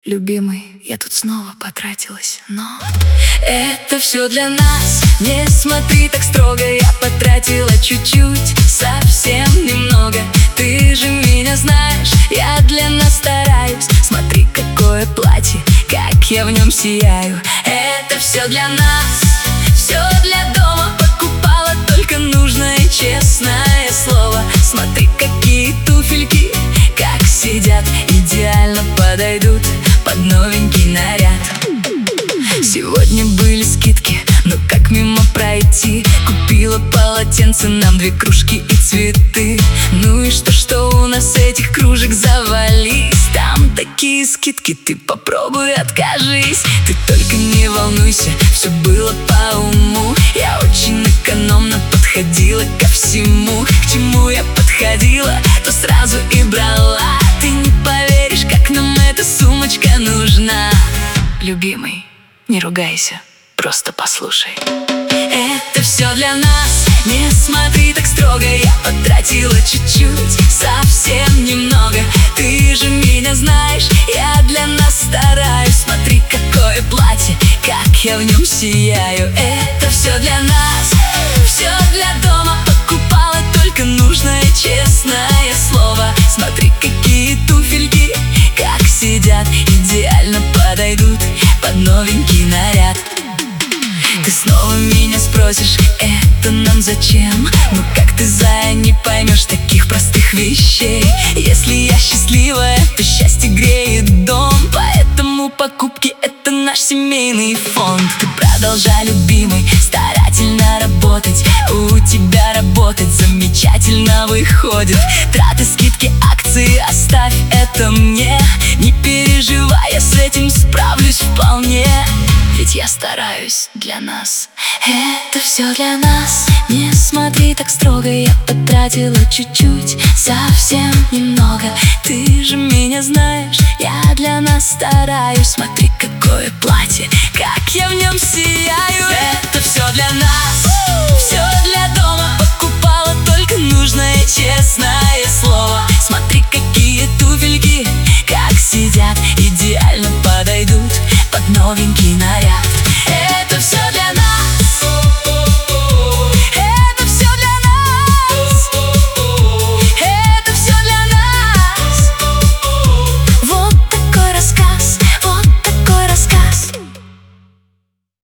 Любимый, я тут снова потратилась, но это все для нас. Не смотри так строго, я потратила чуть-чуть, совсем немного. Ты же меня знаешь, я для нас стараюсь. Смотри, какое платье, как я в нем сияю. Это все для нас, все для дома. Покупала только нужное, честное слово. Смотри, какие туфельки, как сидят, идеально подойдут под новенький наряд. Сегодня были скидки, но как мимо пройти? Купила полотенце, нам 2 кружки и цветы. Ну и что у нас этих кружек завались? Там такие скидки, ты попробуй откажись. Ты только не волнуйся, все было по уму. Я очень экономно подходила ко всему. К чему я подходила, то сразу и брала. Ты не поверишь, как нам эта сумочка нужна. Любимый, не ругайся, просто послушай. Это все для нас, не смотри так строго. Я потратила чуть-чуть, совсем немного. Ты же меня знаешь, я для нас стараюсь. Смотри, какое платье, как я в нем сияю. Это все для нас, все для дома. Покупала только нужное, честное слово. Смотри, какие туфельки, как сидят, идеально подойдут под новенький наряд. Ты снова меня спросишь, это нам зачем? Ну как ты, зая, не поймешь таких простых вещей? Если я счастливая, то счастье греет дом. Поэтому покупки — это наш семейный фонд. Ты продолжай, любимый, старательно работать. У тебя работать замечательно выходит. Траты, скидки, акции оставь это мне. Не переживай, я с этим справлюсь вполне. Ведь я стараюсь для нас. Это все для нас. Не смотри так строго, я потратила чуть-чуть, совсем немного. Ты же меня знаешь, я для нас стараюсь. Смотри, какое платье, как я в нем сияю. Это все для нас, все для дома.